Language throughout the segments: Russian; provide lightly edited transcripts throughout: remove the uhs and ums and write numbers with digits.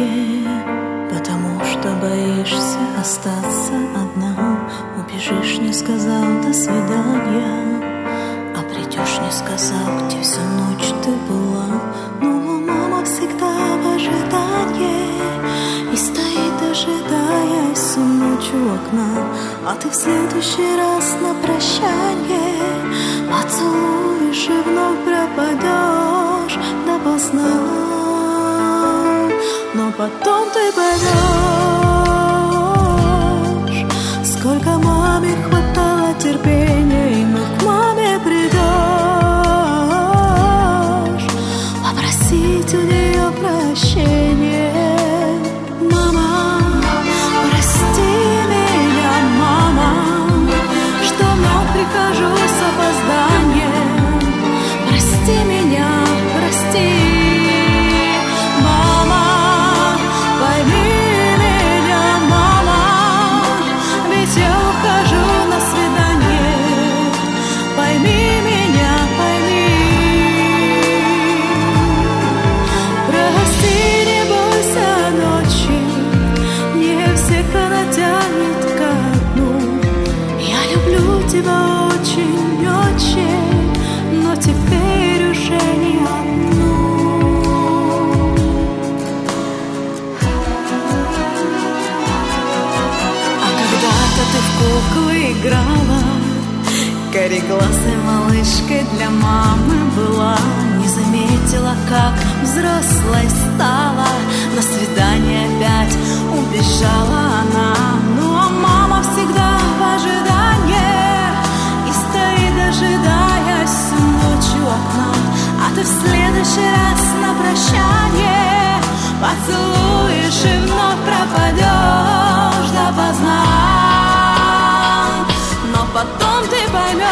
свидание, потому что боишься остаться одна. Убежишь, не сказал до свидания, а придешь, не сказал, где всю ночь ты была. Но мама всегда в ожидании и стоит, ожидая всю ночь у окна. А ты в следующий раз на прощание поцелуешь и вновь пропадешь допоздна. Но потом ты поймешь, сколько маме хватало терпения, и мы к маме придешь попросить у нее прощения. Мама, прости меня, мама, что вновь прихожу с опозданием. Прости меня, прости. Тебя очень, очень, но теперь уже не одну. А когда-то ты в куклы играла, кореглазой малышкой для мамы была. Не заметила, как взрослой стала, на свидание опять убежала она. Ну а мама всегда в ожидании и стоит, ожидая всю ночь у окна. А ты в следующий раз на прощание поцелуешь и вновь пропадешь допоздна. Но потом ты поймешь,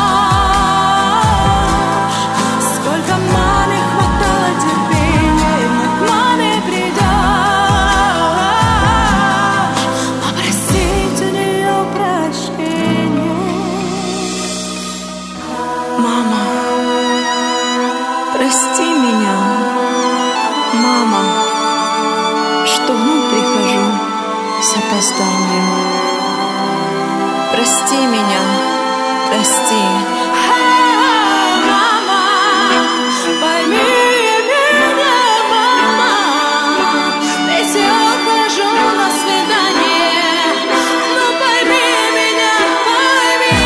сколько маме хватало терпения, и мы к маме придешь попросить у нее прощения. Мама, прости меня, мама, что вновь прихожу с опозданием. Прости меня, прости. Мама, пойми меня, мама, ведь я ухожу на свидание. Ну пойми меня, пойми.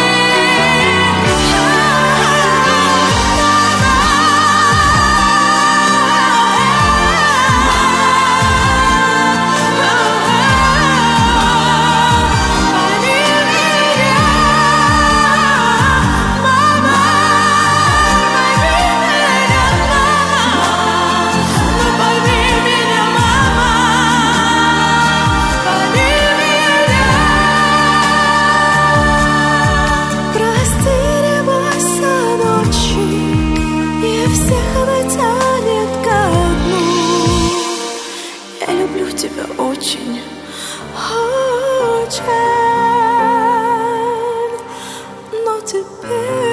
Тебя очень, очень, но теперь